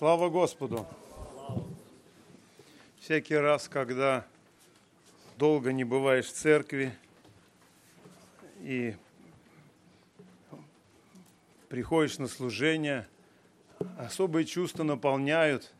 Слава Господу! Всякий раз, когда долго не бываешь в церкви и приходишь на служение, особые чувства наполняют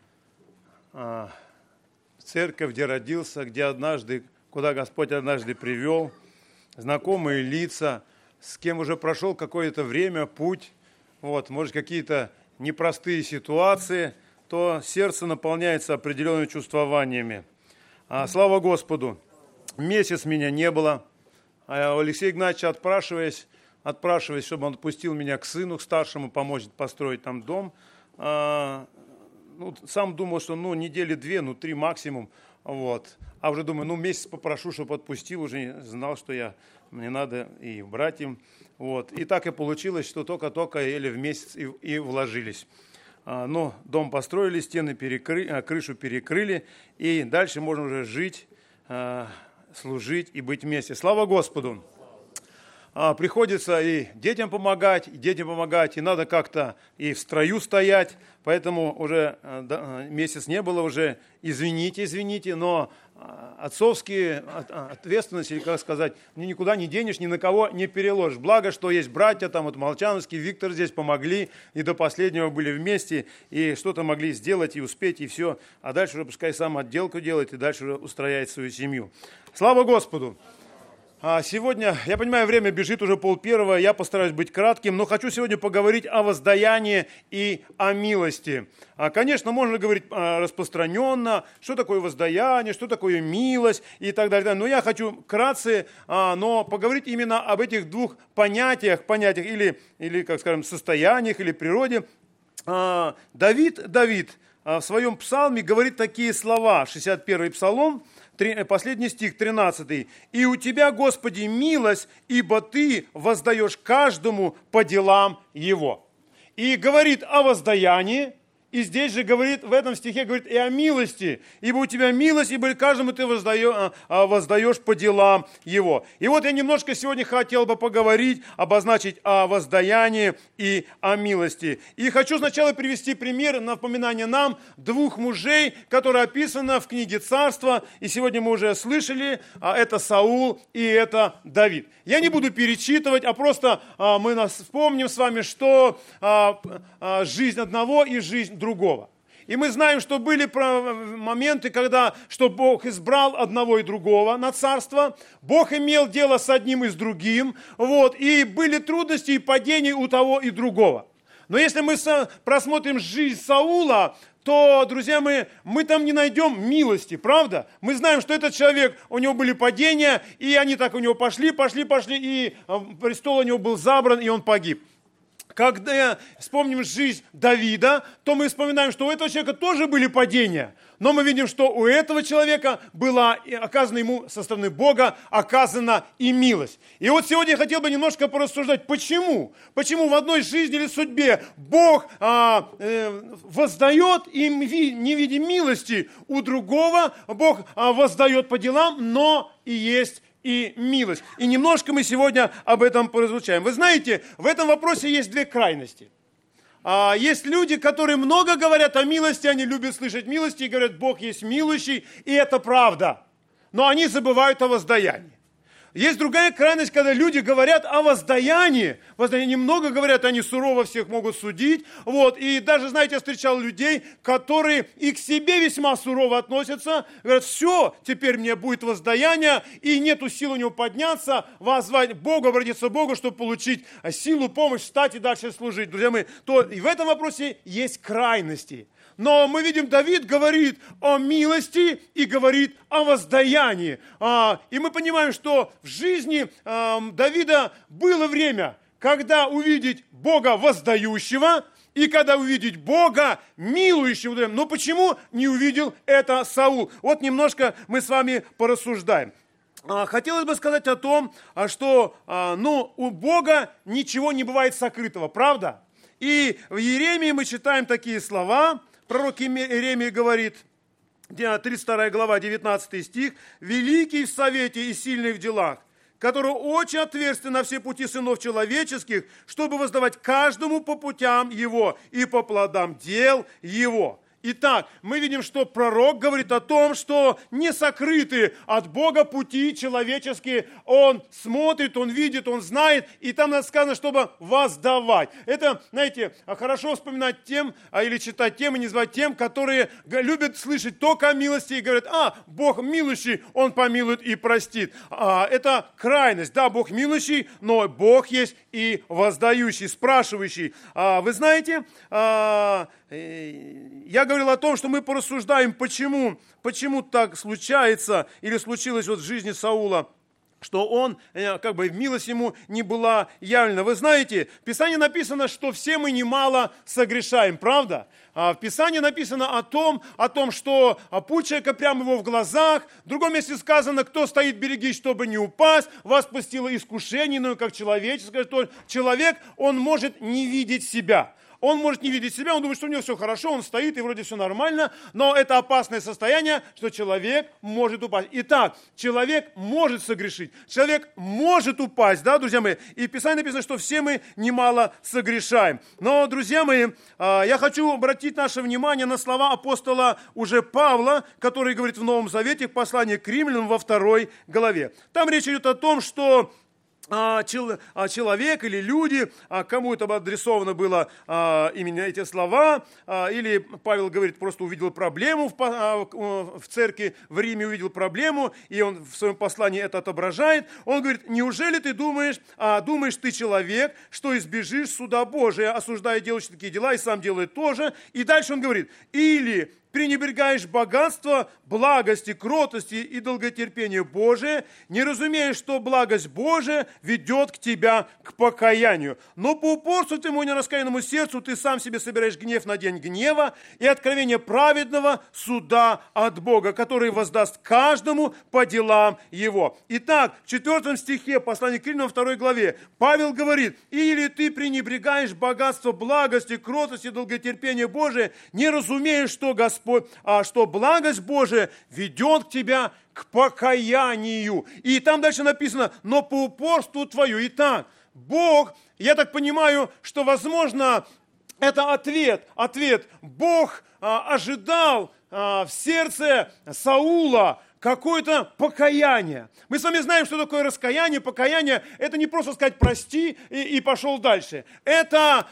церковь, где родился, куда Господь однажды привел, знакомые лица, с кем уже прошел какое-то время, путь, может, какие-то непростые ситуации, то сердце наполняется определенными чувствованиями. Слава Господу! Месяц меня не было. Алексей Игнатьевич, отпрашиваясь, чтобы он отпустил меня к сыну, к старшему, помочь построить там дом. Сам думал, что недели 2-3 максимум. А уже думаю, месяц попрошу, чтобы отпустил, уже знал, что мне надо и братьям. И так и получилось, что только еле в месяц и вложились. Но дом построили, стены крышу перекрыли, и дальше можно уже жить, служить и быть вместе. Слава Господу! Приходится и детям помогать, и надо как-то и в строю стоять, поэтому уже месяц не было, уже извините, но отцовские ответственности, или как сказать, никуда не денешь, ни на кого не переложишь. Благо, что есть братья, Молчановский, Виктор здесь помогли, и до последнего были вместе, и что-то могли сделать, и успеть, и все. А дальше уже пускай сам отделку делает, и дальше уже устрояет свою семью. Слава Господу! Сегодня, я понимаю, время бежит уже 12:30, я постараюсь быть кратким, но хочу сегодня поговорить о воздаянии и о милости. Конечно, можно говорить распространенно, что такое воздаяние, что такое милость и так далее. Но я хочу вкратце, но поговорить именно об этих двух понятиях или как скажем, состояниях, или природе. Давид в своем псалме говорит такие слова, 61-й псалом, последний стих, 13. «И у тебя, Господи, милость, ибо ты воздаешь каждому по делам его». И говорит о воздаянии, и здесь же говорит, в этом стихе говорит и о милости. «Ибо у тебя милость, ибо каждому ты воздаешь по делам его». И я немножко сегодня хотел бы поговорить, обозначить о воздаянии и о милости. И хочу сначала привести пример, напоминание нам, двух мужей, которые описаны в книге «Царства». И сегодня мы уже слышали, это Саул и это Давид. Я не буду перечитывать, а просто мы вспомним с вами, что жизнь одного и жизнь другого. И мы знаем, что были моменты, что Бог избрал одного и другого на царство, Бог имел дело с одним и с другим, и были трудности и падения у того и другого. Но если мы просмотрим жизнь Саула, то, друзья, мы там не найдем милости, правда? Мы знаем, что этот человек, у него были падения, и они так у него пошли, и престол у него был забран, и он погиб. Когда вспомним жизнь Давида, то мы вспоминаем, что у этого человека тоже были падения. Но мы видим, что у этого человека была оказана ему со стороны Бога, оказана и милость. И сегодня я хотел бы немножко порассуждать, почему? Почему в одной жизни или судьбе Бог воздает и не видя милости у другого, Бог воздает по делам, но и есть и милость. И немножко мы сегодня об этом поразучаем. Вы знаете, в этом вопросе есть две крайности. Есть люди, которые много говорят о милости, они любят слышать милости и говорят, Бог есть милующий, и это правда. Но они забывают о воздаянии. Есть другая крайность, когда люди говорят о воздаянии. Воздаяние много говорят, они сурово всех могут судить. И даже, знаете, я встречал людей, которые и к себе весьма сурово относятся. Говорят, все, теперь мне будет воздаяние, и нету сил у него подняться, воззвать Богу, обратиться к Богу, чтобы получить силу, помощь, встать и дальше служить. Друзья мои, и в этом вопросе есть крайности. Но мы видим, Давид говорит о милости и говорит о воздаянии. И мы понимаем, что в жизни Давида было время, когда увидеть Бога воздающего и когда увидеть Бога милующего. Но почему не увидел это Саул? Немножко мы с вами порассуждаем. Хотелось бы сказать о том, что у Бога ничего не бывает сокрытого, правда? И в Иеремии мы читаем такие слова. Пророк Иеремия говорит, 32 глава, 19 стих, «Великий в совете и сильный в делах, который очень ответственен на все пути сынов человеческих, чтобы воздавать каждому по путям его и по плодам дел его. Итак, мы видим, что пророк говорит о том, что не сокрыты от Бога пути человеческие. Он смотрит, он видит, он знает, и там сказано, чтобы воздавать. Это, знаете, хорошо вспоминать тем, или читать тем, и не звать тем, которые любят слышать только о милости и говорят: Бог милующий, Он помилует и простит. Это крайность. Да, Бог милующий, но Бог есть и воздающий, спрашивающий. Вы знаете, я говорил о том, что мы порассуждаем, почему так случается или случилось в жизни Саула, что он, милость ему не была явлена. Вы знаете, в Писании написано, что все мы немало согрешаем, правда? В Писании написано о том, что путь человека прямо его в глазах. В другом месте сказано: кто стоит, берегись, чтобы не упасть. Вас постигло искушение, но как человеческое, то человек, он может не видеть себя. Он может не видеть себя, он думает, что у него все хорошо, он стоит и вроде все нормально, но это опасное состояние, что человек может упасть. Итак, человек может согрешить, человек может упасть, да, друзья мои? И в Писании написано, что все мы немало согрешаем. Но, друзья мои, я хочу обратить наше внимание на слова апостола уже Павла, который говорит в Новом Завете, в послании к Римлянам во 2 главе. Там речь идет о том, что человек или люди, кому это адресовано было именно эти слова, или Павел говорит, просто увидел проблему в церкви, в Риме увидел проблему, и он в своем послании это отображает. Он говорит: неужели ты думаешь ты человек, что избежишь суда Божия, осуждая делающих такие дела, и сам делает тоже. И дальше он говорит: или пренебрегаешь богатство, благости, кротости и долготерпения Божие, не разумеешь, что благость Божия ведет к тебя к покаянию. Но по упорству твоему нераскаянному сердцу ты сам себе собираешь гнев на день гнева и откровение праведного суда от Бога, который воздаст каждому по делам его. Итак, в 4 стихе послания к Римлянам 2 главе Павел говорит: или ты пренебрегаешь богатство, благости, кротости, долготерпения Божия, не разумеешь, что что благость Божия ведет к тебя к покаянию. И там дальше написано: но по упорству твою. Итак, Бог, я так понимаю, что, возможно, это ответ. Бог ожидал в сердце Саула какое-то покаяние. Мы с вами знаем, что такое раскаяние. Покаяние – это не просто сказать «прости» и пошел дальше. Это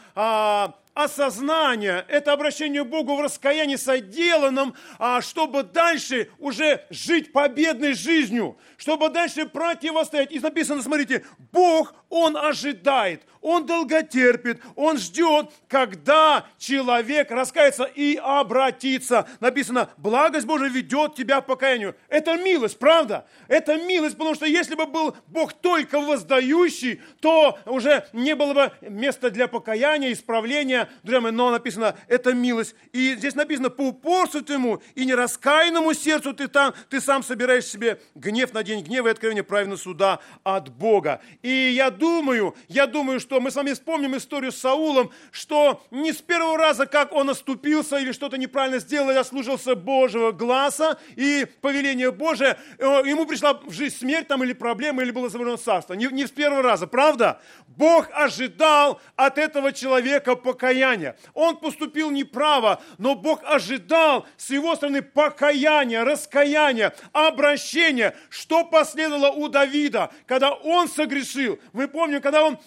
осознание, это обращение к Богу в раскаянии соделанном, чтобы дальше уже жить победной жизнью, чтобы дальше противостоять. И написано, смотрите, Бог, Он ожидает, Он долготерпит, Он ждет, когда человек раскается и обратится. Написано: благость Божия ведет тебя к покаянию. Это милость, правда? Это милость, потому что если бы был Бог только воздающий, то уже не было бы места для покаяния, исправления. Друзья мои, но написано: это милость. И здесь написано: по упорству твоему и нераскаянному сердцу ты сам собираешь себе гнев на день гнева и откровение праведного суда от Бога. И я думаю, что мы с вами вспомним историю с Саулом, что не с первого раза, как он оступился или что-то неправильно сделал, ослушался Божьего гласа и повеления Божия, ему пришла в жизнь смерть там, или проблема, или было завершено царство. Не с первого раза, правда? Бог ожидал от этого человека покаяния. Он поступил неправо, но Бог ожидал с его стороны покаяния, раскаяния, обращения. Что последовало у Давида, когда он согрешил? Мы помним, когда он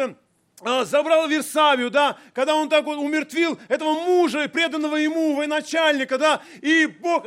забрал Версавию, да, когда он так вот умертвил этого мужа, преданного ему, военачальника, да, и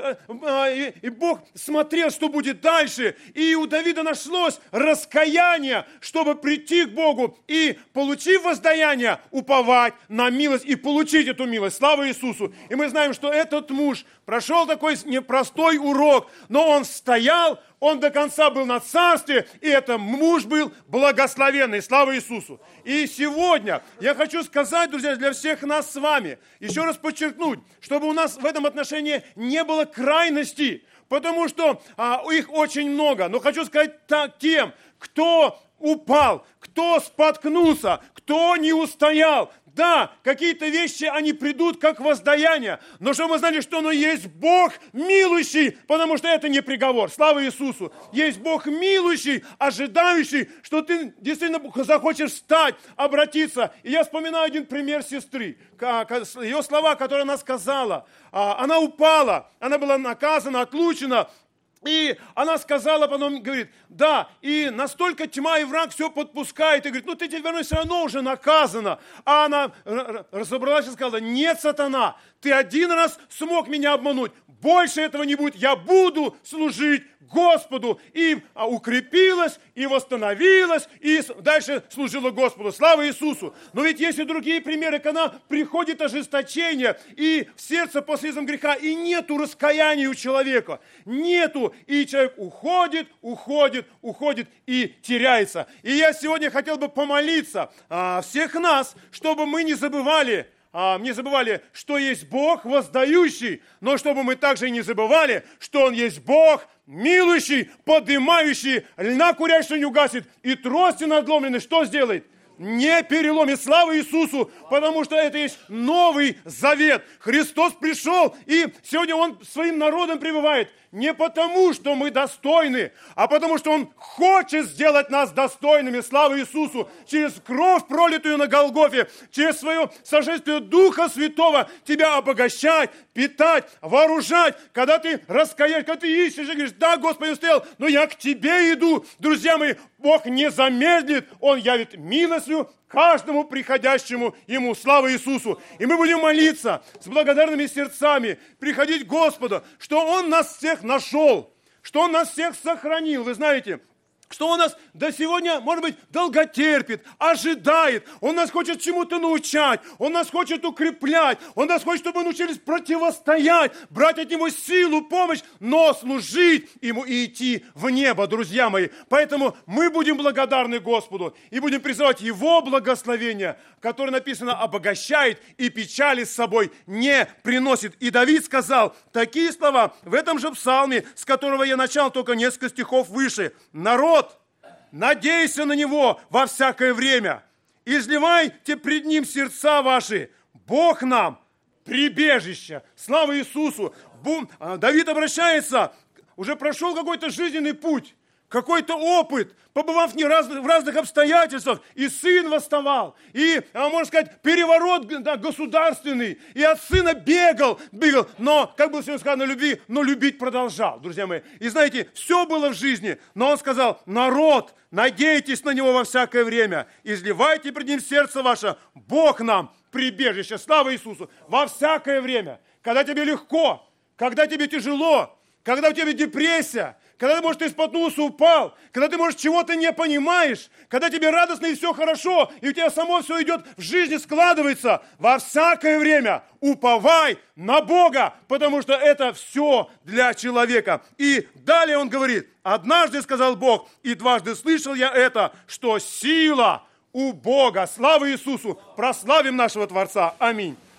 Бог смотрел, что будет дальше, и у Давида нашлось раскаяние, чтобы прийти к Богу и, получив воздаяние, уповать на милость и получить эту милость. Слава Иисусу! И мы знаем, что этот муж прошел такой непростой урок, но он стоял, он до конца был на царстве, и этот муж был благословенный. Слава Иисусу! И сегодня я хочу сказать, друзья, для всех нас с вами, еще раз подчеркнуть, чтобы у нас в этом отношении не было крайностей, потому что их очень много. Но хочу сказать тем, кто упал, кто споткнулся, кто не устоял, Да, какие-то вещи, они придут как воздаяние, но чтобы мы знали, что оно есть Бог милующий, потому что это не приговор. Слава Иисусу! Есть Бог милующий, ожидающий, что ты действительно захочешь встать, обратиться. И я вспоминаю один пример сестры. Ее слова, которые она сказала. Она упала, она была наказана, отлучена. И она сказала, потом говорит, да, и настолько тьма и враг все подпускает, и говорит, ну ты теперь все равно уже наказана. А она разобралась и сказала, нет, сатана, ты один раз смог меня обмануть, больше этого не будет, я буду служить Господу. И укрепилась, и восстановилась, и дальше служила Господу. Слава Иисусу! Но ведь есть и другие примеры, когда приходит ожесточение, и в сердце после изом греха, и нету раскаяния у человека. Нету, и человек уходит и теряется. И я сегодня хотел бы помолиться всех нас, чтобы мы не забывали, что есть Бог воздающий, но чтобы мы также и не забывали, что Он есть Бог милующий, поднимающий, льна курящий не угасит, и трости надломленной что сделает? Не переломит. Слава Иисусу, потому что это есть Новый Завет. Христос пришел, и сегодня Он своим народом пребывает. Не потому, что мы достойны, а потому, что Он хочет сделать нас достойными. Слава Иисусу! Через кровь, пролитую на Голгофе, через свое сошествие Духа Святого тебя обогащать, питать, вооружать. Когда ты раскаяешь, когда ты ищешь и говоришь, да, Господи, устоял, но я к Тебе иду. Друзья мои, Бог не замедлит, Он явит милостью каждому приходящему Ему. Слава Иисусу! И мы будем молиться с благодарными сердцами, приходить к Господу, что Он нас всех нашел, что Он нас всех сохранил. Вы знаете, что Он нас до сегодня, может быть, долготерпит, ожидает. Он нас хочет чему-то научать, Он нас хочет укреплять, Он нас хочет, чтобы мы научились противостоять, брать от Него силу, помощь, но служить Ему и идти в небо, друзья мои. Поэтому мы будем благодарны Господу и будем призывать Его благословение, которое написано обогащает и печали с собой не приносит. И Давид сказал такие слова в этом же псалме, с которого я начал только несколько стихов выше. Народ, надейся на Него во всякое время. Изливайте пред Ним сердца ваши. Бог нам прибежище. Слава Иисусу. Давид обращается, уже прошел какой-то жизненный путь, какой-то опыт, побывав в разных обстоятельствах, и сын восставал, и, можно сказать, переворот государственный, и от сына бегал, но, как было сегодня сказано, любви, но любить продолжал, друзья мои. И знаете, все было в жизни, но он сказал, народ, надейтесь на Него во всякое время, изливайте пред Ним сердце ваше, Бог нам прибежище, слава Иисусу, во всякое время, когда тебе легко, когда тебе тяжело, когда у тебя депрессия, когда ты, может, ты споткнулся, упал, когда ты, может, чего-то не понимаешь, когда тебе радостно и все хорошо, и у тебя само все идет в жизни, складывается, во всякое время уповай на Бога, потому что это все для человека. И далее он говорит, однажды сказал Бог, и дважды слышал я это, что сила у Бога. Слава Иисусу! Прославим нашего Творца. Аминь.